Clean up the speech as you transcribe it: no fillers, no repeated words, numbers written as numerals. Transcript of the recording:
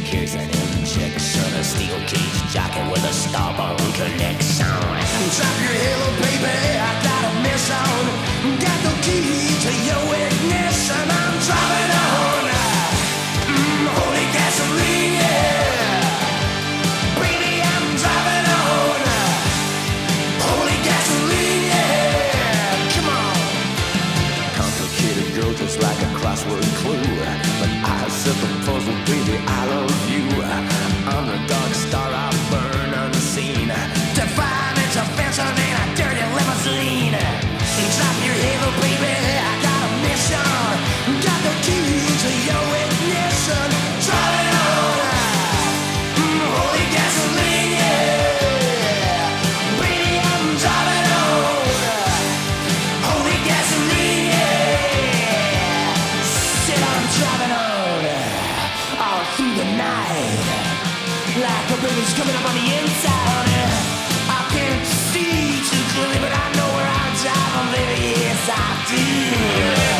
Here's an injection, a steel cage jacket with a starbone connection. Drop your halo, baby, I got a mission. Got the key to your ignition. I'm driving on holy gasoline, yeah. Baby, I'm driving on holy gasoline, yeah. Come on. Complicated girl, just like a crossword clue. But I set the puzzle, baby, I love you. I'm the dark star, I burn unseen. Define its offensive in a dirty limousine. Drop your halo, baby, I got a mission. Got the key to your ignition. Driving on holy gasoline, yeah. Baby, I'm driving on holy gasoline, yeah. Said I'm driving on all through the night. Like a baby's coming up on the inside. I can't see too clearly, but I know where I'm driving, baby. Yes, I do.